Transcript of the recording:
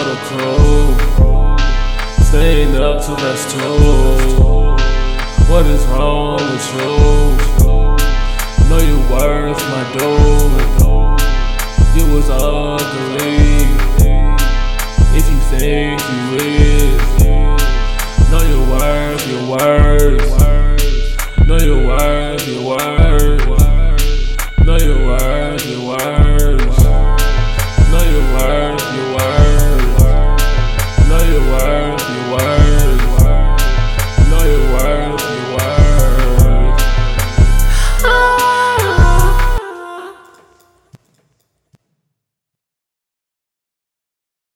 the crew, staying up till that's two. What is wrong with you? Know your worth, my dude. You was ugly. If you think you is, know your worth, your worth. Know your worth, your worth.